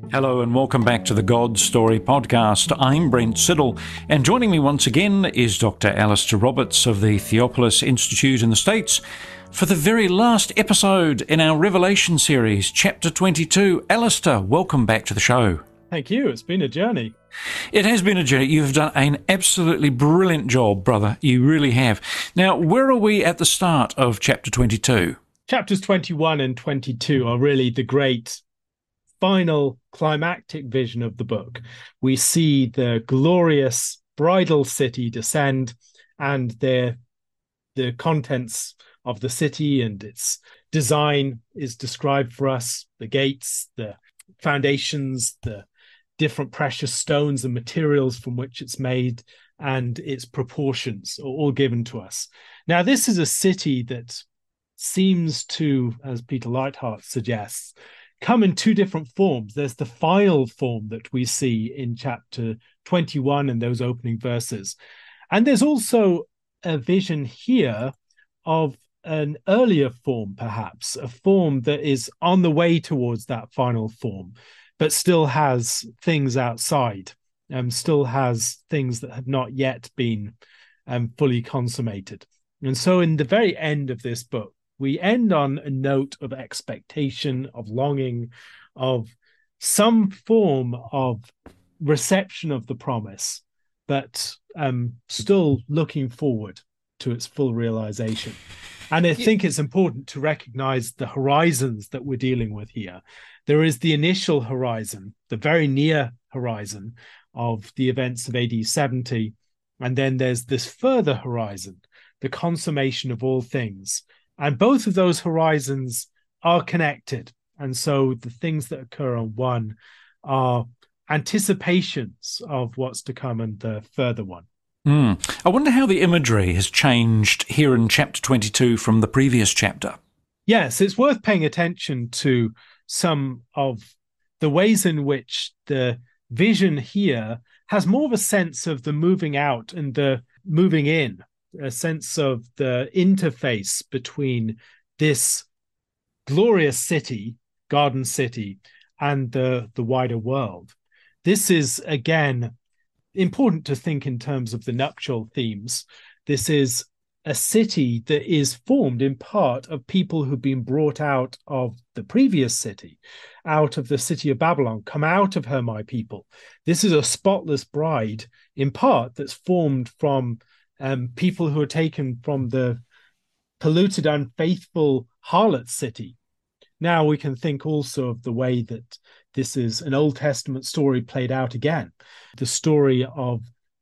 Hello and welcome back to the God Story podcast. I'm Brent Siddle, and joining me once again is Dr. Alistair Roberts of the Theopolis Institute in the States for the very last episode in our Revelation series, Chapter 22. Alistair, welcome back to the show. Thank you. It's been a journey. It has been a journey. You've done an absolutely brilliant job, brother. You really have. Now, where are we at the start of Chapter 22? Chapters 21 and 22 are really the great final climactic vision of the book. We see the glorious bridal city descend, and the contents of the city and its design is described for us. The gates, the foundations, the different precious stones and materials from which it's made, and its proportions are all given to us. Now, this is a city that seems to, as Peter Leithart suggests, come in two different forms. There's the final form that we see in chapter 21 and those opening verses. And there's also a vision here of an earlier form, perhaps, a form that is on the way towards that final form, but still has things outside, still has things that have not yet been fully consummated. And so in the very end of this book, we end on a note of expectation, of longing, of some form of reception of the promise, but still looking forward to its full realization. And I think it's important to recognize the horizons that we're dealing with here. There is the initial horizon, the very near horizon of the events of AD 70. And then there's this further horizon, the consummation of all things. And both of those horizons are connected. And so the things that occur on one are anticipations of what's to come in the further one. I wonder how the imagery has changed here in chapter 22 from the previous chapter. Yes, it's worth paying attention to some of the ways in which the vision here has more of a sense of the moving out and the moving in, a sense of the interface between this glorious city, Garden City, and the wider world. This is, again, important to think in terms of the nuptial themes. This is a city that is formed in part of people who've been brought out of the previous city, out of the city of Babylon, come out of her, my people. This is a spotless bride, in part, that's formed from people who are taken from the polluted, unfaithful harlot city. Now we can think also of the way that this is an Old Testament story played out again. The story of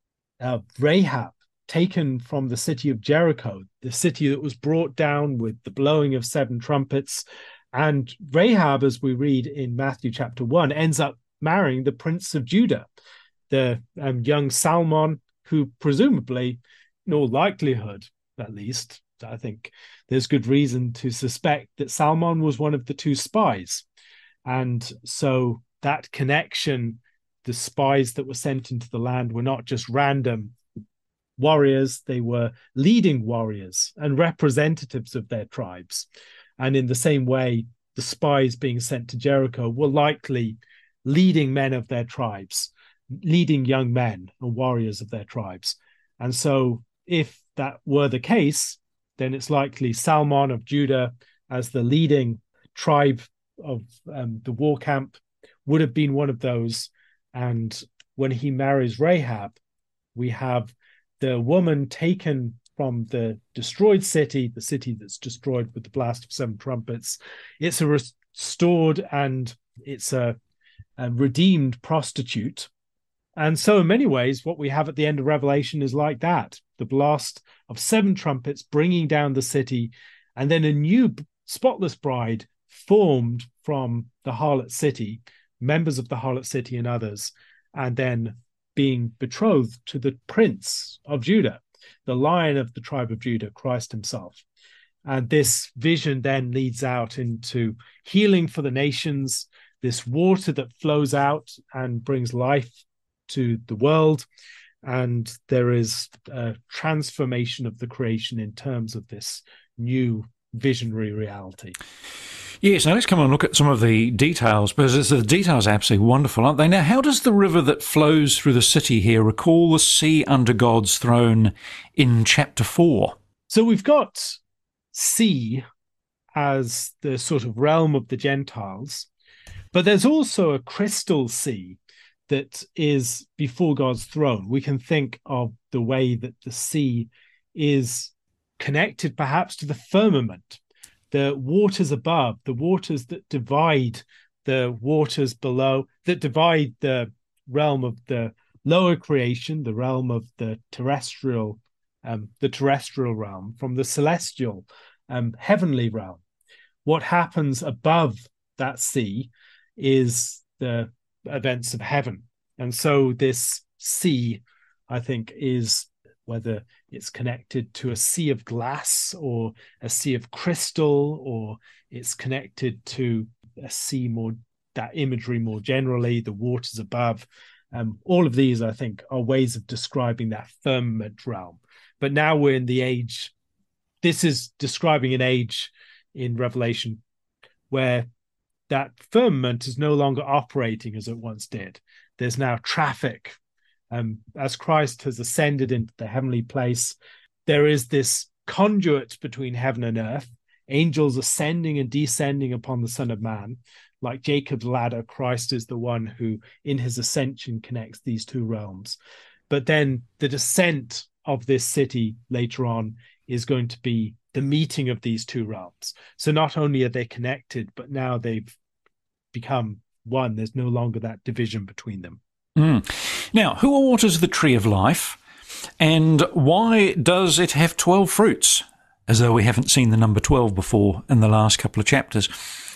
Rahab, taken from the city of Jericho, the city that was brought down with the blowing of 7 trumpets. And Rahab, as we read in Matthew chapter 1, ends up marrying the prince of Judah, the young Salmon, who presumably, in all likelihood, at least, I think there's good reason to suspect that Salmon was one of the 2 spies. And so that connection, the spies that were sent into the land were not just random warriors, they were leading warriors and representatives of their tribes. And in the same way, the spies being sent to Jericho were likely leading men of their tribes, leading young men and warriors of their tribes. And so if that were the case, then it's likely Salmon of Judah, as the leading tribe of the war camp, would have been one of those. And when he marries Rahab, we have the woman taken from the destroyed city, the city that's destroyed with the blast of 7 trumpets. It's a restored and it's a redeemed prostitute. And so in many ways, what we have at the end of Revelation is like that. The blast of 7 trumpets bringing down the city, and then a new spotless bride formed from the harlot city, members of the harlot city and others, and then being betrothed to the prince of Judah, the Lion of the tribe of Judah, Christ himself. And this vision then leads out into healing for the nations, this water that flows out and brings life to the world. And there is a transformation of the creation in terms of this new visionary reality. Yes, now let's come and look at some of the details, because the details are absolutely wonderful, aren't they? Now, how does the river that flows through the city here recall the sea under God's throne in chapter 4? So we've got sea as the sort of realm of the Gentiles, but there's also a crystal sea that is before God's throne. We can think of the way that the sea is connected perhaps to the firmament, the waters above, the waters that divide the waters below, that divide the realm of the lower creation, the realm of the terrestrial realm from the celestial, heavenly realm. What happens above that sea is the events of heaven. And so this sea, I think, is, whether it's connected to a sea of glass or a sea of crystal, or it's connected to a sea more, that imagery more generally, the waters above. All of these, I think, are ways of describing that firmament realm. But now we're in the age, this is describing an age in Revelation where that firmament is no longer operating as it once did. There's now traffic. As Christ has ascended into the heavenly place, there is this conduit between heaven and earth, angels ascending and descending upon the Son of Man. Like Jacob's ladder, Christ is the one who, in his ascension, connects these two realms. But then the descent of this city later on is going to be the meeting of these two realms. So not only are they connected, but now they've become one. There's no longer that division between them. Now, who waters the tree of life, and why does it have 12 fruits? As though we haven't seen the number 12 before in the last couple of chapters.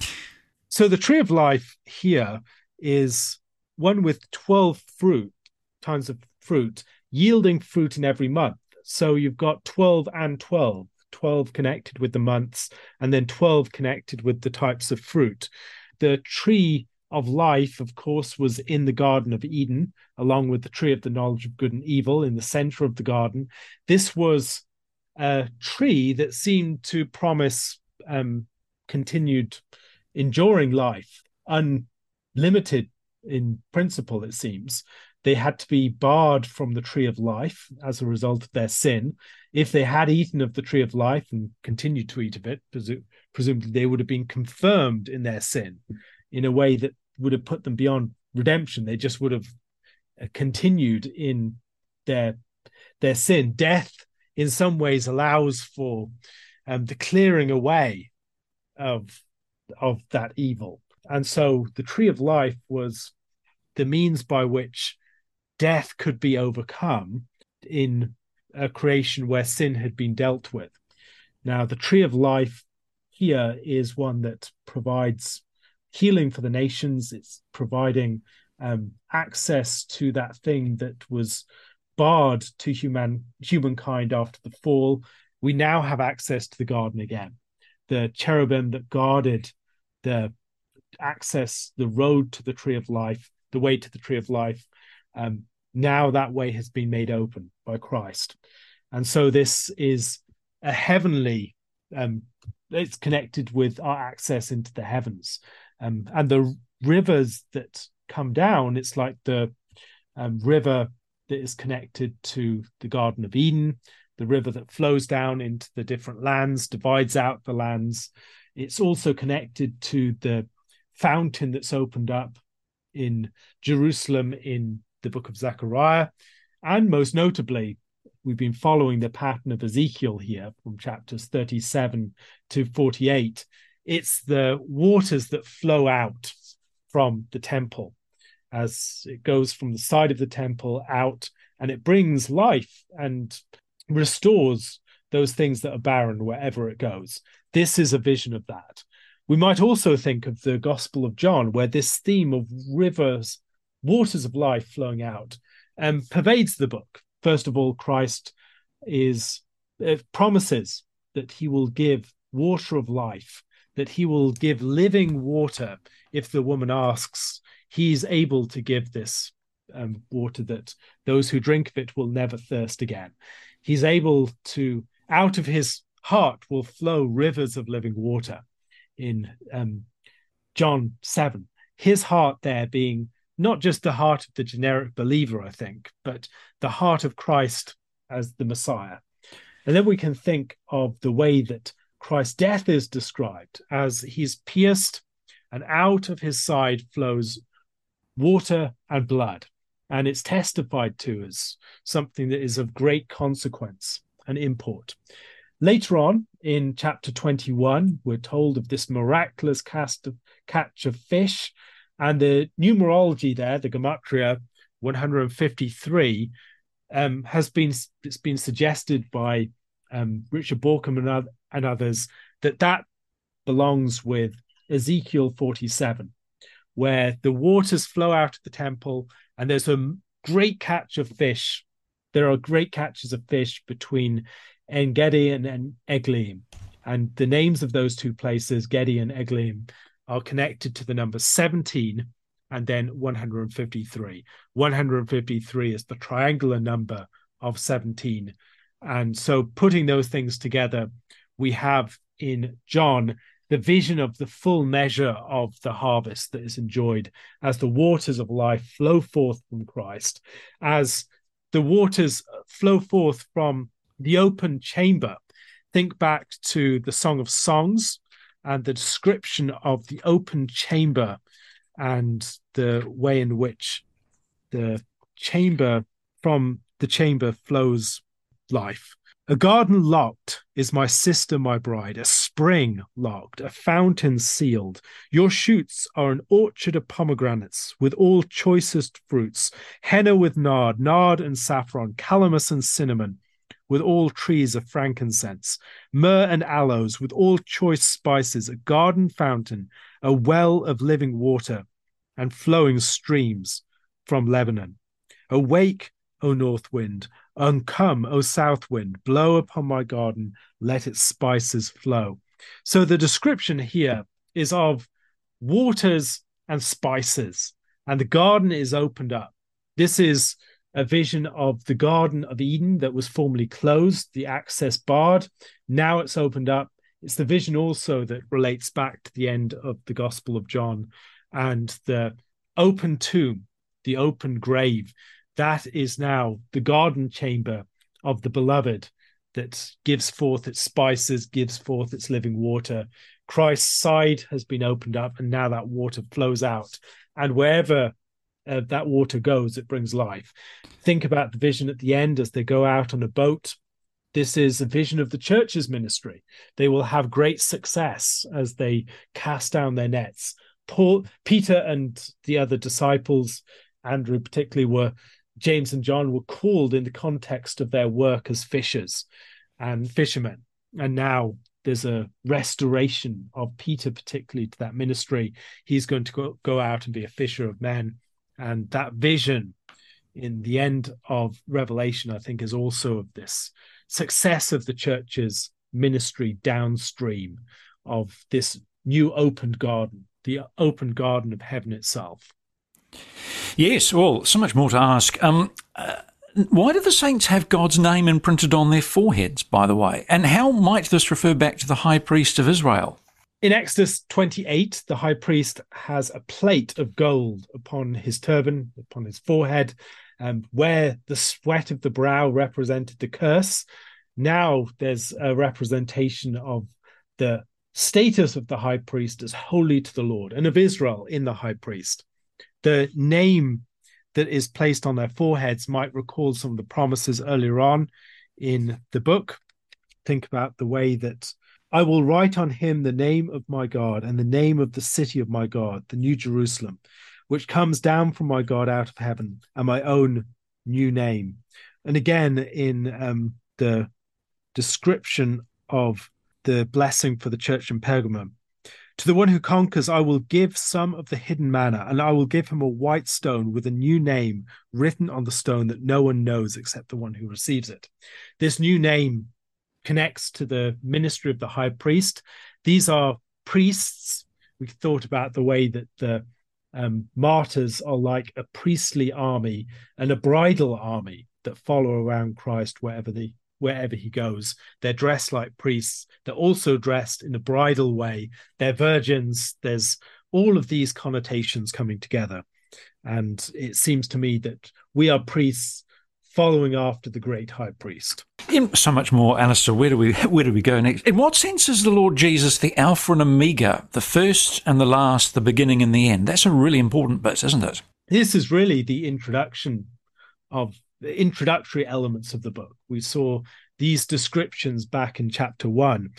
So the tree of life here is one with 12 kinds of fruit, yielding fruit in every month. So you've got 12 and 12, 12 connected with the months, and then 12 connected with the types of fruit. The tree of life, of course, was in the Garden of Eden, along with the tree of the knowledge of good and evil in the center of the garden. This was a tree that seemed to promise continued enduring life, unlimited in principle, it seems. They had to be barred from the tree of life as a result of their sin. If they had eaten of the tree of life and continued to eat of it, presumably they would have been confirmed in their sin in a way that would have put them beyond redemption. They just would have continued in their sin. Death, in some ways, allows for the clearing away of that evil. And so the tree of life was the means by which death could be overcome in a creation where sin had been dealt with. Now, the tree of life here is one that provides healing for the nations. It's providing access to that thing that was barred to humankind after the fall. We now have access to the garden again. The cherubim that guarded the road to the tree of life, the way to the tree of life, now that way has been made open by Christ. And so this is a heavenly, it's connected with our access into the heavens. And the rivers that come down, it's like the river that is connected to the Garden of Eden, the river that flows down into the different lands, divides out the lands. It's also connected to the fountain that's opened up in Jerusalem in the book of Zechariah. And most notably, we've been following the pattern of Ezekiel here from chapters 37 to 48. It's the waters that flow out from the temple as it goes from the side of the temple out, and it brings life and restores those things that are barren wherever it goes. This is a vision of that. We might also think of the Gospel of John, where this theme of rivers, waters of life flowing out, pervades the book. First of all, Christ promises that he will give water of life, that he will give living water. If the woman asks, he's able to give this water that those who drink of it will never thirst again. He's able to, out of his heart will flow rivers of living water. in John 7. His heart there being not just the heart of the generic believer, I think, but the heart of Christ as the Messiah. And then we can think of the way that Christ's death is described as he's pierced, and out of his side flows water and blood. And it's testified to as something that is of great consequence and import. Later on in chapter 21, we're told of this miraculous catch of fish, and the numerology there, the gematria 153, has been suggested by Richard Borkham and others that belongs with Ezekiel 47, where the waters flow out of the temple, and there's a great catch of fish. There are great catches of fish between En Gedi and Eglaim. And the names of those two places, Gedi and Eglaim, are connected to the number 17 and then 153. 153 is the triangular number of 17. And so putting those things together, we have in John the vision of the full measure of the harvest that is enjoyed as the waters of life flow forth from Christ, as the waters flow forth from the open chamber. Think back to the Song of Songs and the description of the open chamber and the way in which the chamber, from the chamber flows life. A garden locked is my sister, my bride, a spring locked, a fountain sealed. Your shoots are an orchard of pomegranates with all choicest fruits, henna with nard and saffron, calamus and cinnamon, with all trees of frankincense, myrrh and aloes, with all choice spices, a garden fountain, a well of living water, and flowing streams from Lebanon. Awake, O north wind, and come, O south wind, blow upon my garden, let its spices flow. So the description here is of waters and spices, and the garden is opened up. This is a vision of the Garden of Eden that was formerly closed, the access barred. Now it's opened up. It's the vision also that relates back to the end of the Gospel of John and the open tomb, the open grave. That is now the garden chamber of the beloved that gives forth its spices, gives forth its living water. Christ's side has been opened up, and now that water flows out. And wherever that water goes, it brings life. Think about the vision at the end as they go out on a boat. This is a vision of the church's ministry. They will have great success as they cast down their nets. Peter and the other disciples, Andrew particularly, James and John were called in the context of their work as fishers and fishermen. And now there's a restoration of Peter, particularly to that ministry. He's going to go out and be a fisher of men. And that vision in the end of Revelation, I think, is also of this success of the church's ministry downstream of this new opened garden, the open garden of heaven itself. Yes, well, so much more to ask. Why do the saints have God's name imprinted on their foreheads, by the way? And how might this refer back to the high priest of Israel? In Exodus 28, the high priest has a plate of gold upon his turban, upon his forehead, where the sweat of the brow represented the curse. Now there's a representation of the status of the high priest as holy to the Lord, and of Israel in the high priest. The name that is placed on their foreheads might recall some of the promises earlier on in the book. Think about the way that I will write on him the name of my God and the name of the city of my God, the New Jerusalem, which comes down from my God out of heaven, and my own new name. And again, in the description of the blessing for the church in Pergamum, to the one who conquers, I will give some of the hidden manna, and I will give him a white stone with a new name written on the stone that no one knows except the one who receives it. This new name connects to the ministry of the high priest. These are priests. We thought about the way that the martyrs are like a priestly army and a bridal army that follow around Christ wherever wherever he goes. They're dressed like priests. They're also dressed in a bridal way. They're virgins. There's all of these connotations coming together. And it seems to me that we are priests following after the great high priest. So much more, Alistair. Where do we go next? In what sense is the Lord Jesus the Alpha and Omega, the first and the last, the beginning and the end? That's a really important bit, isn't it? This is really the introductory elements of the book. We saw these descriptions back in chapter 1.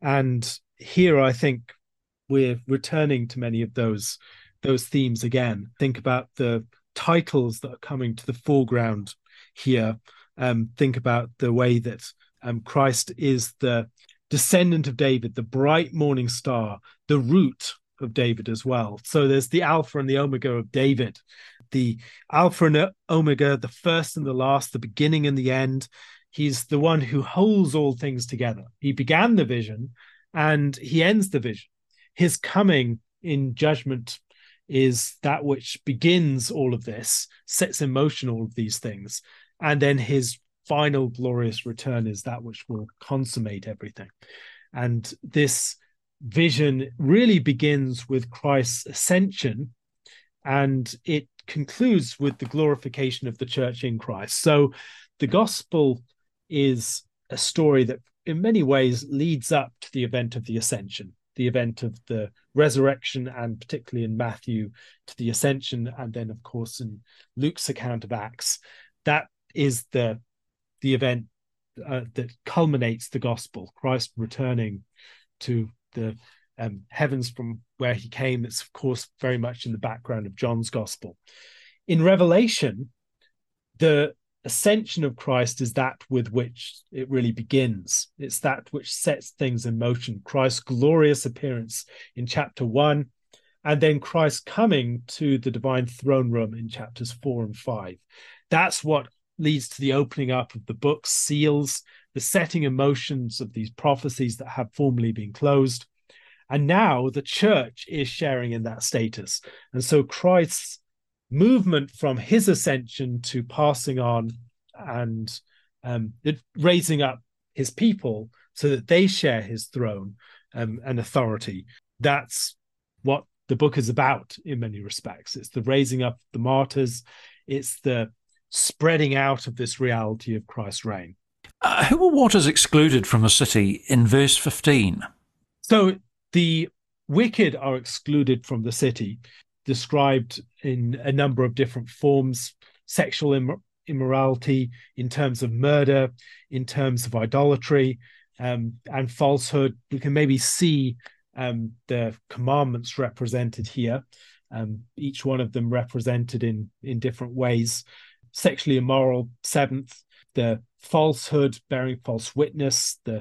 And here I think we're returning to many of those themes again. Think about the titles that are coming to the foreground here. Think about the way that Christ is the descendant of David, the bright morning star, the root of David as well. So there's the Alpha and the Omega of David, the Alpha and Omega, the first and the last, the beginning and the end. He's the one who holds all things together. He began the vision and he ends the vision. His coming in judgment is that which begins all of this, sets in motion all of these things. And then his final glorious return is that which will consummate everything. And this vision really begins with Christ's ascension, and it concludes with the glorification of the church in Christ. So the gospel is a story that in many ways leads up to the event of the ascension, the event of the resurrection, and particularly in Matthew to the ascension, and then of course in Luke's account of Acts. That is the event that culminates the gospel, Christ returning to the heavens from where he came. It's of course very much in the background of John's gospel. In Revelation, the ascension of Christ is that with which it really begins. It's that which sets things in motion. Christ's glorious appearance in chapter 1, and then Christ coming to the divine throne room in chapters 4 and 5. That's what leads to the opening up of the book's seals, the setting in motions of these prophecies that have formerly been closed. And now the church is sharing in that status. And so Christ's movement from his ascension to passing on and raising up his people so that they share his throne and authority, that's what the book is about in many respects. It's the raising up of the martyrs. It's the spreading out of this reality of Christ's reign. Who or what is excluded from a city in verse 15? So the wicked are excluded from the city, described in a number of different forms: sexual immorality, in terms of murder, in terms of idolatry, and falsehood. We can maybe see the commandments represented here, each one of them represented in different ways. Sexually immoral, 7th, the falsehood, bearing false witness, the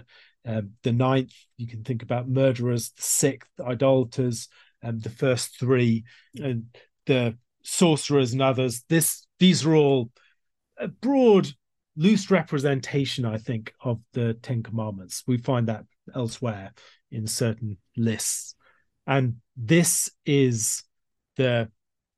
9th, you can think about murderers, the 6th, idolaters, the first 3, and the sorcerers and others. These are all a broad, loose representation, I think, of the 10 Commandments. We find that elsewhere in certain lists. And this is the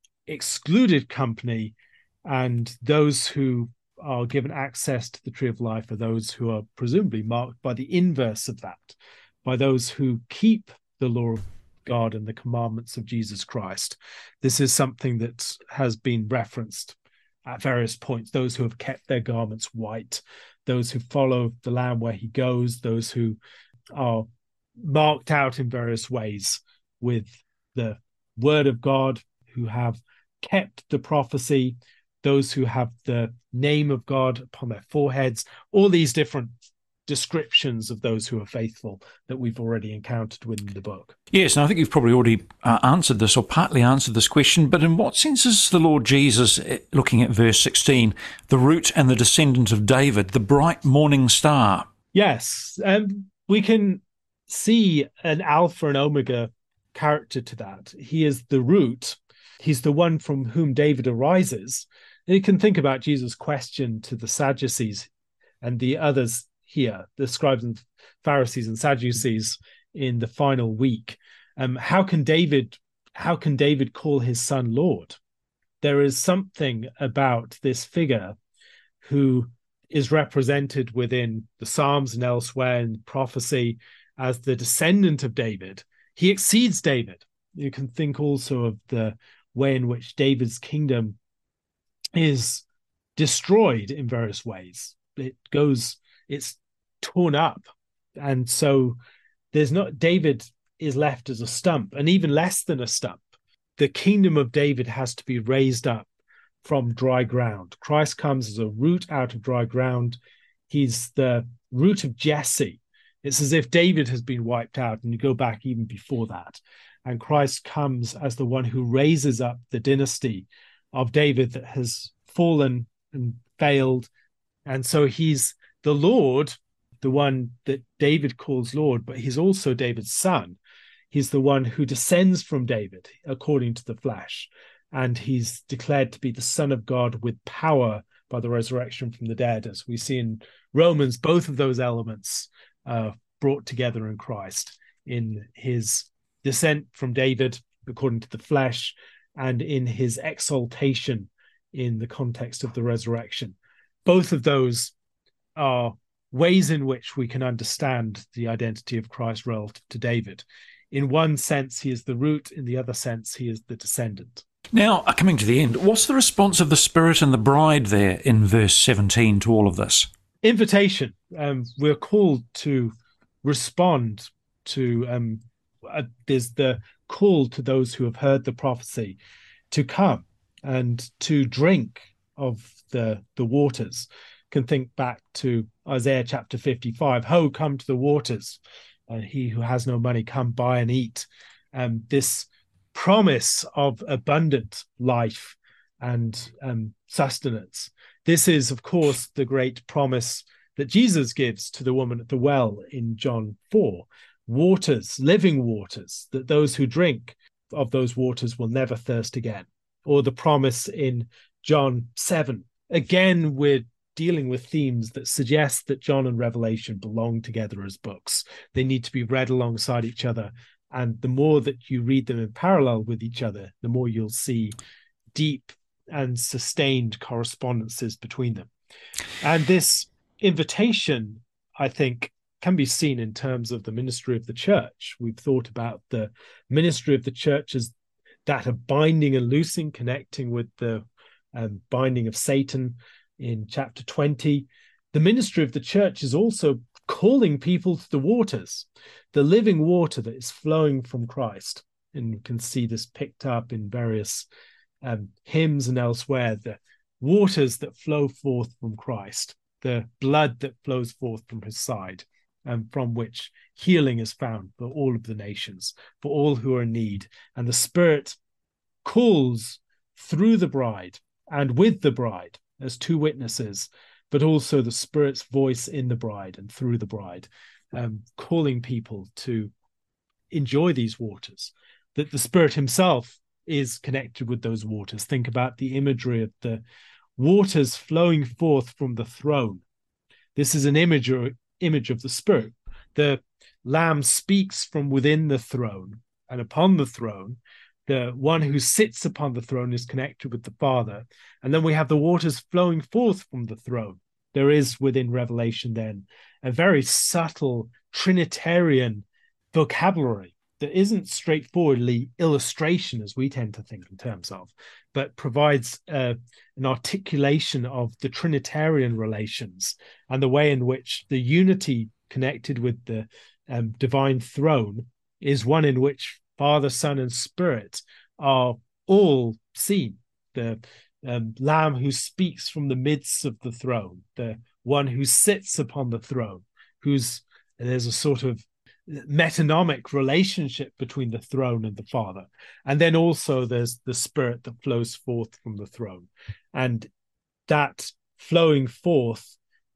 excluded company, and those who are given access to the tree of life are those who are presumably marked by the inverse of that, by those who keep the law of God and the commandments of Jesus Christ. This is something that has been referenced at various points: those who have kept their garments white, those who follow the Lamb where he goes, those who are marked out in various ways with the word of God, who have kept the prophecy, those who have the name of God upon their foreheads, all these different descriptions of those who are faithful that we've already encountered within the book. Yes, and I think you've probably already answered this, or partly answered this question, but in what sense is the Lord Jesus, looking at verse 16, the root and the descendant of David, the bright morning star? Yes, we can see an Alpha and Omega character to that. He is the root. He's the one from whom David arises. And you can think about Jesus' question to the Sadducees and the others here, the scribes and Pharisees and Sadducees in the final week. How can David call his son Lord? There is something about this figure who is represented within the Psalms and elsewhere in prophecy as the descendant of David. He exceeds David. You can think also of the way in which David's kingdom is destroyed in various ways. It's torn up. And so David is left as a stump, and even less than a stump. The kingdom of David has to be raised up from dry ground. Christ comes as a root out of dry ground. He's the root of Jesse. It's as if David has been wiped out, and you go back even before that. And Christ comes as the one who raises up the dynasty of David that has fallen and failed. And so he's the Lord, the one that David calls Lord, but he's also David's son. He's the one who descends from David according to the flesh. And he's declared to be the Son of God with power by the resurrection from the dead. As we see in Romans, both of those elements brought together in Christ, in his descent from David according to the flesh, and in his exaltation in the context of the resurrection. Both of those are ways in which we can understand the identity of Christ relative to David. In one sense, he is the root. In the other sense, he is the descendant. Now, coming to the end, what's the response of the Spirit and the bride there in verse 17 to all of this? Invitation. We're called to respond to, there's the call to those who have heard the prophecy to come and to drink of the waters. Can think back to Isaiah chapter 55, ho, come to the waters, and he who has no money, come buy and eat. This promise of abundant life and sustenance. This is, of course, the great promise that Jesus gives to the woman at the well in John 4. Waters, living waters, that those who drink of those waters will never thirst again. Or the promise in John 7. Again, we're dealing with themes that suggest that John and Revelation belong together as books. They need to be read alongside each other. And the more that you read them in parallel with each other, the more you'll see deep and sustained correspondences between them. And this invitation, I think, can be seen in terms of the ministry of the church. We've thought about the ministry of the church as that of binding and loosing, connecting with the binding of Satan in chapter 20. The ministry of the church is also calling people to the waters, the living water that is flowing from Christ. And you can see this picked up in various hymns and elsewhere, the waters that flow forth from Christ, the blood that flows forth from his side, and from which healing is found for all of the nations, for all who are in need. And the Spirit calls through the bride and with the bride as two witnesses, but also the Spirit's voice in the bride and through the bride, calling people to enjoy these waters, that the Spirit himself is connected with those waters. Think about the imagery of the waters flowing forth from the throne. This is an image of the Spirit. The Lamb speaks from within the throne, and upon the throne, the one who sits upon the throne is connected with the Father. And then we have the waters flowing forth from the throne. There is within Revelation then a very subtle Trinitarian vocabulary that isn't straightforwardly illustration as we tend to think in terms of, but provides an articulation of the Trinitarian relations and the way in which the unity connected with the divine throne is one in which Father, Son, and Spirit are all seen. The Lamb who speaks from the midst of the throne, the one who sits upon the throne, there's a sort of metonymic relationship between the throne and the Father. And then also there's the Spirit that flows forth from the throne. And that flowing forth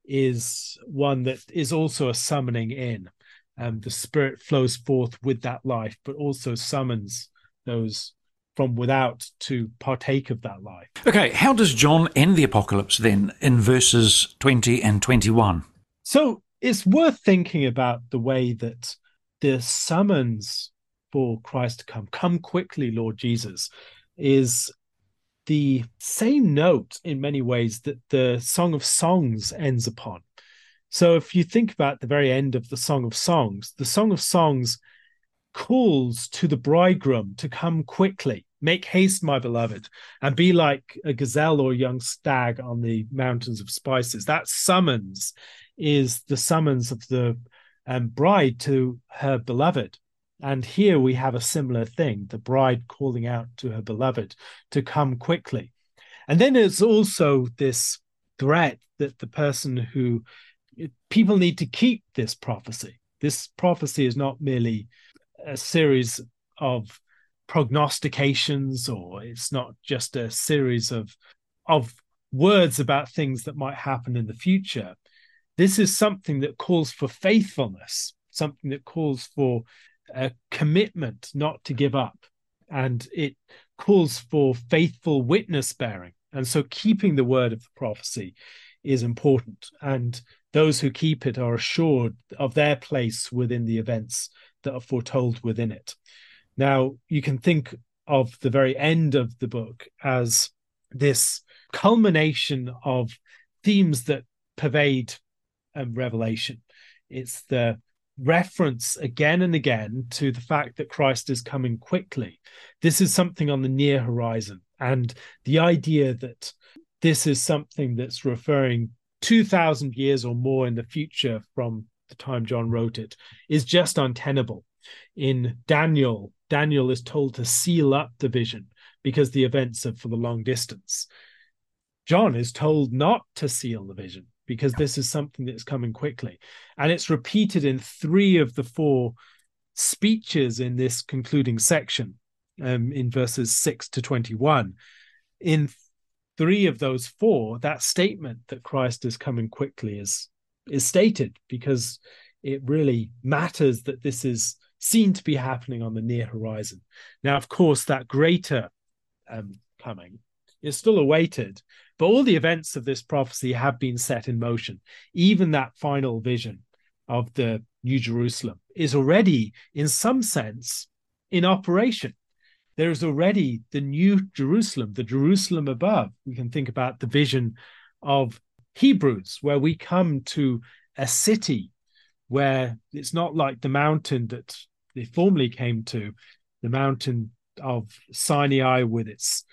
is one that is also a summoning in. The Spirit flows forth with that life, but also summons those from without to partake of that life. Okay, how does John end the apocalypse then in verses 20 and 21? So it's worth thinking about the way that the summons for Christ to come quickly, Lord Jesus, is the same note in many ways that the Song of Songs ends upon. So if you think about the very end of the Song of Songs calls to the bridegroom to come quickly. Make haste, my beloved, and be like a gazelle or a young stag on the mountains of spices. That summons is the summons of the bride to her beloved. And here we have a similar thing, the bride calling out to her beloved to come quickly. And then it's also this threat that people need to keep this prophecy. This prophecy is not merely a series of prognostications, or it's not just a series of words about things that might happen in the future. This is something that calls for faithfulness, something that calls for a commitment not to give up, and it calls for faithful witness bearing. And so keeping the word of the prophecy is important, and those who keep it are assured of their place within the events that are foretold within it. Now, you can think of the very end of the book as this culmination of themes that pervade Revelation. It's the reference again and again to the fact that Christ is coming quickly. This is something on the near horizon, and the idea that this is something that's referring 2,000 years or more in the future from the time John wrote it is just untenable. In Daniel is told to seal up the vision because the events are for the long distance. John is told not to seal the vision because this is something that's coming quickly. And it's repeated in 3 of the 4 speeches in this concluding section, in verses 6 to 21. In 3 of those 4, that statement that Christ is coming quickly is stated, because it really matters that this is seen to be happening on the near horizon. Now, of course, that greater coming is still awaited, but all the events of this prophecy have been set in motion. Even that final vision of the New Jerusalem is already, in some sense, in operation. There is already the New Jerusalem, the Jerusalem above. We can think about the vision of Hebrews, where we come to a city where it's not like the mountain that they formerly came to, the mountain of Sinai with its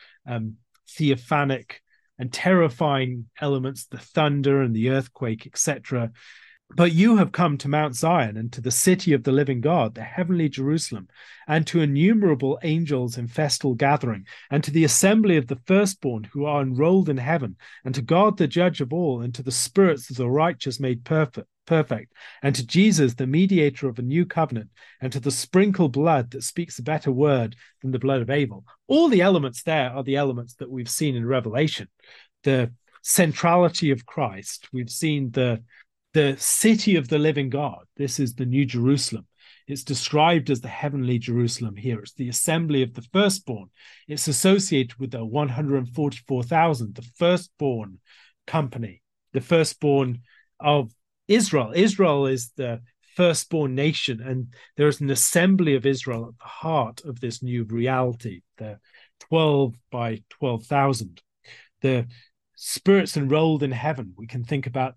theophanic and terrifying elements, the thunder and the earthquake, etc. But you have come to Mount Zion and to the city of the living God, the heavenly Jerusalem, and to innumerable angels in festal gathering, and to the assembly of the firstborn who are enrolled in heaven, and to God the judge of all, and to the spirits of the righteous made perfect, and to Jesus, the mediator of a new covenant, and to the sprinkled blood that speaks a better word than the blood of Abel. All the elements there are the elements that we've seen in Revelation. The centrality of Christ. We've seen the city of the living God. This is the New Jerusalem. It's described as the heavenly Jerusalem here. It's the assembly of the firstborn. It's associated with the 144,000, the firstborn company, the firstborn of Israel. Israel is the firstborn nation, and there is an assembly of Israel at the heart of this new reality, the 12 by 12,000. The spirits enrolled in heaven. We can think about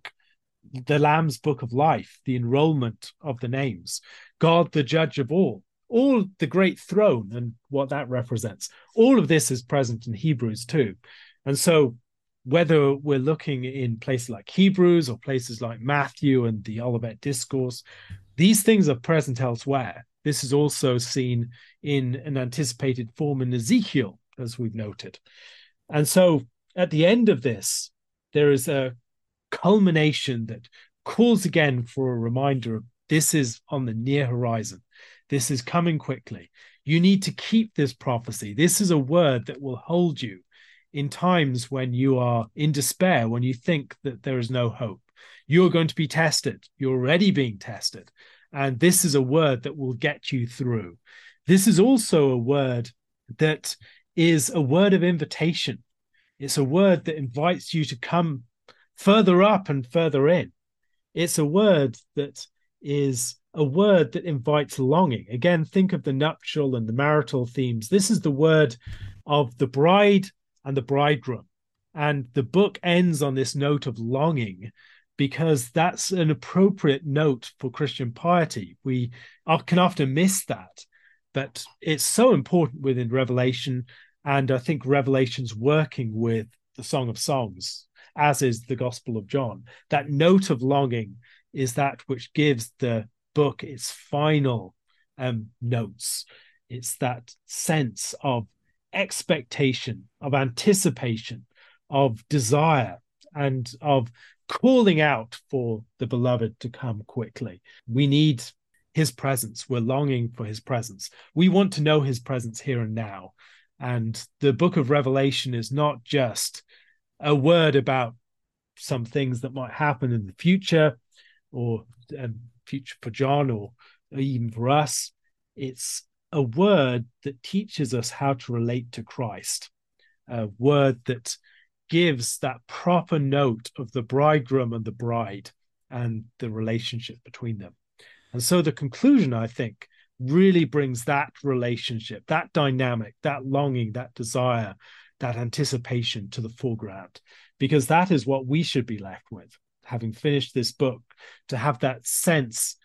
the Lamb's book of life, the enrollment of the names, God, the judge of all the great throne and what that represents. All of this is present in Hebrews too. And so whether we're looking in places like Hebrews or places like Matthew and the Olivet Discourse, these things are present elsewhere. This is also seen in an anticipated form in Ezekiel, as we've noted. And so at the end of this, there is a culmination that calls again for a reminder of this is on the near horizon. This is coming quickly. You need to keep this prophecy. This is a word that will hold you in times when you are in despair, when you think that there is no hope. You're going to be tested. You're already being tested. And this is a word that will get you through. This is also a word that is a word of invitation. It's a word that invites you to come further up and further in. It's a word that is a word that invites longing. Again, think of the nuptial and the marital themes. This is the word of the bride and the bridegroom. And the book ends on this note of longing, because that's an appropriate note for Christian piety. We can often miss that, but it's so important within Revelation. And I think Revelation's working with the Song of Songs, as is the Gospel of John. That note of longing is that which gives the book its final notes. It's that sense of expectation, of anticipation, of desire, and of calling out for the beloved to come quickly. We need his presence. We're longing for his presence. We want to know his presence here and now. And the book of Revelation is not just a word about some things that might happen in the future, or future for John, or even for us. It's a word that teaches us how to relate to Christ, a word that gives that proper note of the bridegroom and the bride and the relationship between them. And so the conclusion, I think, really brings that relationship, that dynamic, that longing, that desire, that anticipation to the foreground, because that is what we should be left with, having finished this book, to have that sense,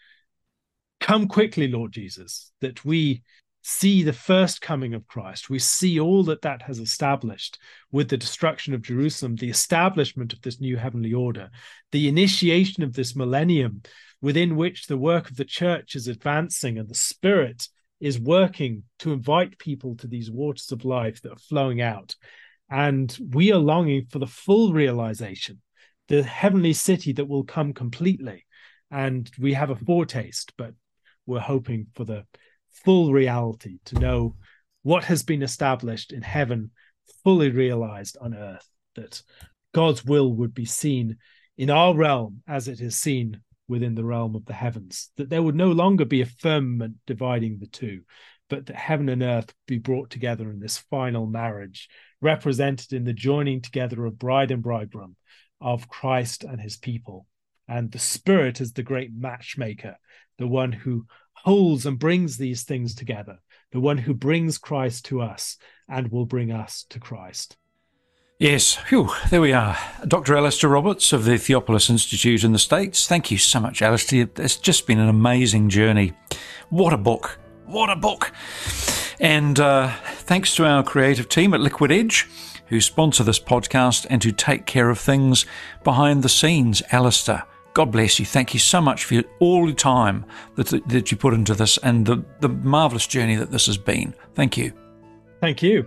come quickly, Lord Jesus, that we see the first coming of Christ. We see all that has established with the destruction of Jerusalem, the establishment of this new heavenly order, the initiation of this millennium within which the work of the church is advancing, and the Spirit is working to invite people to these waters of life that are flowing out. And we are longing for the full realization, the heavenly city that will come completely. And we have a foretaste, but we're hoping for the full reality, to know what has been established in heaven fully realized on earth, that God's will would be seen in our realm as it is seen within the realm of the heavens, that there would no longer be a firmament dividing the two, but that heaven and earth be brought together in this final marriage, represented in the joining together of bride and bridegroom, of Christ and his people. And the Spirit is the great matchmaker, the one who holds and brings these things together, the one who brings Christ to us and will bring us to Christ. Yes, phew, there we are. Dr. Alistair Roberts of the Theopolis Institute in the States. Thank you so much, Alistair. It's just been an amazing journey. What a book. What a book. And thanks to our creative team at Liquid Edge, who sponsor this podcast and who take care of things behind the scenes. Alistair, God bless you. Thank you so much for all the time that you put into this, and the marvellous journey that this has been. Thank you. Thank you.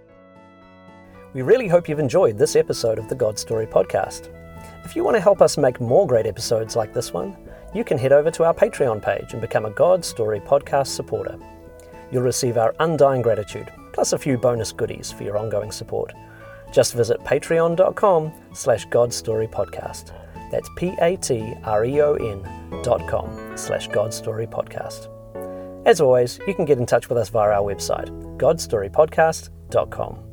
We really hope you've enjoyed this episode of the God Story podcast. If you want to help us make more great episodes like this one, you can head over to our Patreon page and become a God Story podcast supporter. You'll receive our undying gratitude, plus a few bonus goodies for your ongoing support. Just visit patreon.com/godstorypodcast. That's patreon.com/godstorypodcast. As always, you can get in touch with us via our website, godstorypodcast.com.